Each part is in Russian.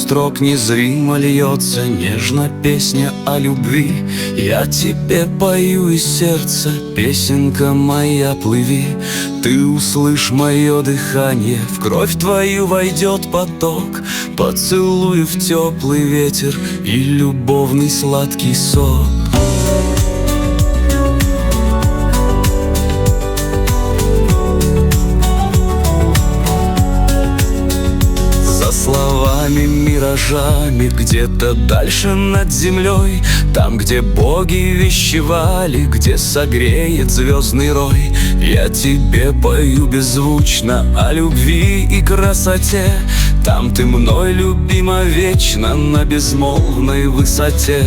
строк незримо льется нежно песня о любви. Я тебе пою из сердца, песенка моя, плыви. Ты услышь мое дыхание, в кровь твою войдет поток поцелуев, теплый ветер и любовный сладкий сок. Словами, миражами, где-то дальше над землей, там, где боги вещевали, где согреет звездный рой. Я тебе пою беззвучно о любви и красоте. Там ты мной любима вечно на безмолвной высоте.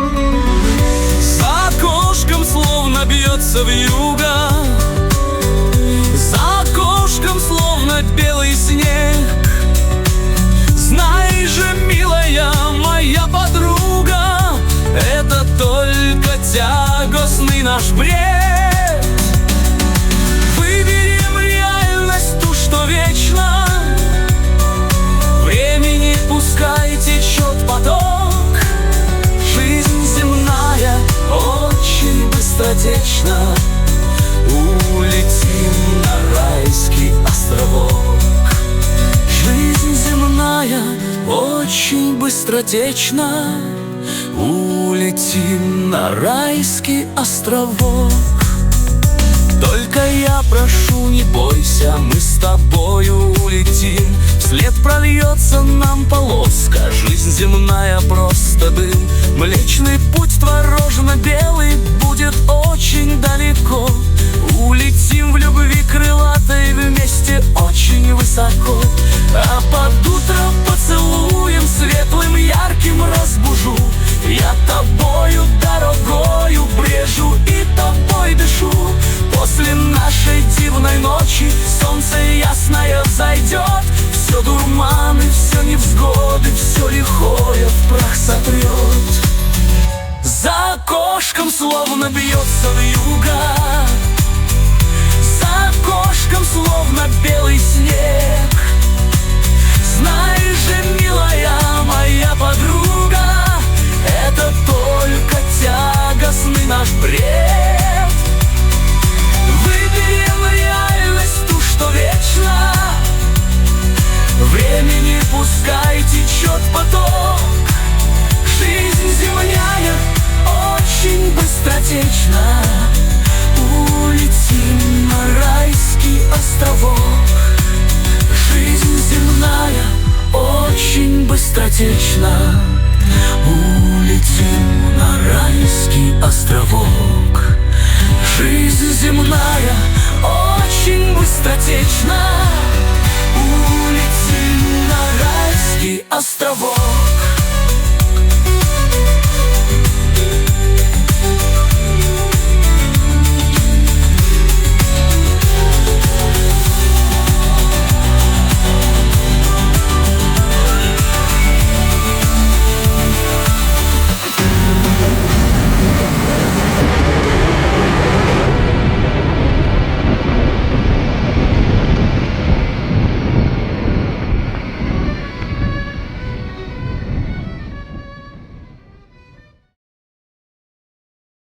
За окошком словно бьется вьюга, за окошком словно белый снег. Знай же, милая моя подруга, это только тягостный наш бред. Выберем реальность, ту, что вечна. Времени пускай течет поток. Жизнь земная очень быстротечна. Улетим на райский островок. Жизнь земная очень быстротечна. Улетим на райский островок. Только я прошу, не бойся, мы с тобою улетим. Вслед прольется нам полоска, жизнь земная просто дым. Млечный путь творожно-белый будет очень далеко. Улетим в любви крылатой вместе очень высоко. А под утро поцелуем светлым ярким разбужу. Я тобою дорогою брежу и тобой дышу. После нашей дивной ночи солнце ясное взойдет. Все дурманы, все невзгоды, все лихое в прах сотрет. За окошком словно бьется вьюга, за окошком словно белый снег. Знай же, милая моя подруга, это только тягостный наш бред. Выберем реальность, ту, что вечна. Времени пускай течет поток. Жизнь земная очень быстротечна. Улетим на райский островок. Жизнь земная очень быстротечна. Улетим на райский островок. Жизнь земная очень быстротечна. Улетим на райский островок.